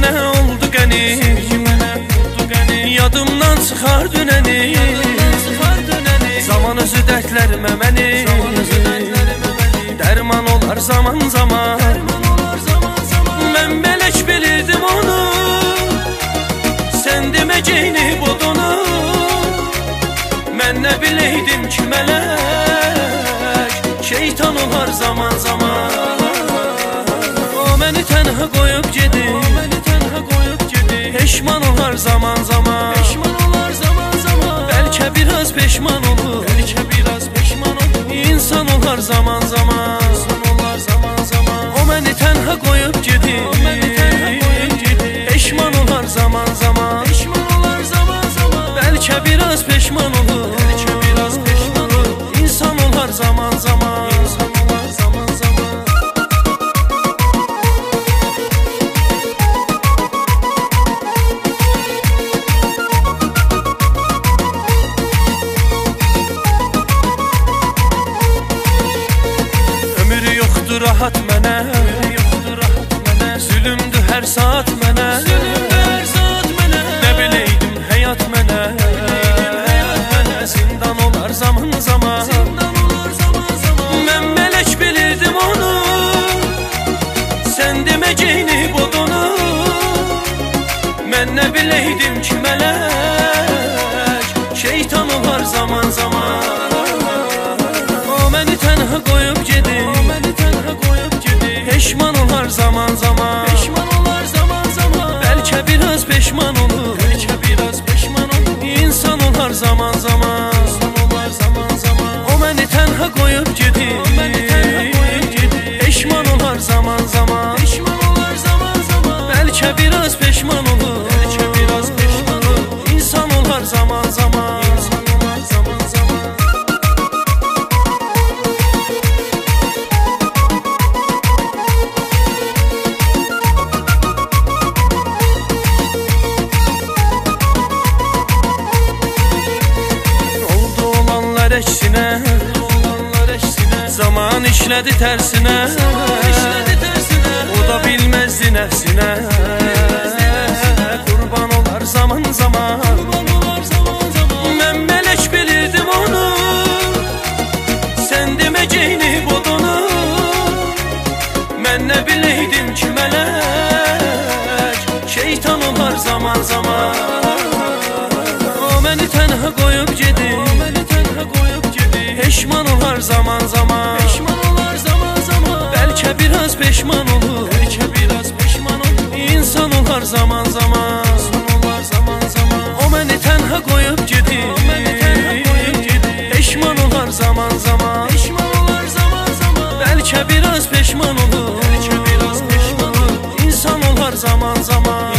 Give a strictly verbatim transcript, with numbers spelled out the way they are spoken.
mənə oldu qəni, yadımdan çıxar dünəni. Zaman özü dərdlərimə məni, dərman olar zaman zaman. Mən mələk bilirdim onu, sən deməcəyini bodonu. Mən nə biləydim ki mələk, şeytan olar zaman zaman. O məni tənha qoyub gedir, peşman olar zaman zaman. Bəlkə biraz peşman olur, İnsan olar zaman zaman. O məni tənha qoyub gedir, peşman olar zaman zaman. Bəlkə biraz peşman olur, İnsan olar zaman zaman. Rahat mənə, zülümdür hər saat mənə. Nə biləydim həyat mənə, zindan olar zaman zaman. Mən mələk bilirdim onu, sən deməcəyini bodonu. Mən nə biləydim ki mələk, şeytan olar zaman zaman. O məni tənha qoyub gedir, peşman olar zaman zaman. Bəlkə biraz peşman olur, İnsan olar zaman zaman. O məni tənha qoyub gedir, peşman olar zaman zaman. Bəlkə biraz peşman olur, İnsan olar zaman zaman. Əksinə, zaman işlədi tərsinə, o da bilməzdi nəfsinə. Qurban olar zaman zaman. Mən mələk bilirdim onu, sən deməcəyini bodonu. Mən nə biləydim ki mələk, şeytan olar zaman zaman. O məni tənha qoyub gedir, peşman olar zaman zaman. Bəlkə biraz peşman olur, İnsan olar zaman zaman. O məni tənha qoyub gedir, peşman olar zaman zaman. Bəlkə biraz peşman olur, İnsan olar zaman zaman.